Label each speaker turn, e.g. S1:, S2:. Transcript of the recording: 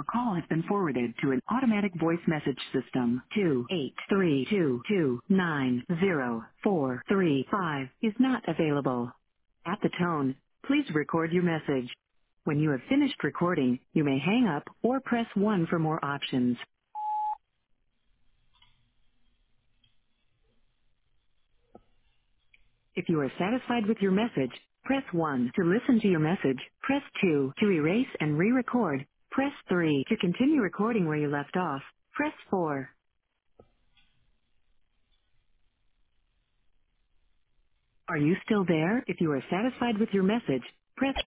S1: call has been forwarded to an automatic voice message system. 28322904435 is not available. At the tone, please record your message. When you have finished recording, you may hang up or press 1 for more options. If you are satisfied with your message, press 1 to listen to your message. Press 2 to erase and re-record. Press 3 to continue recording where you left off. Press 4. Are you still there? If you are satisfied with your message, press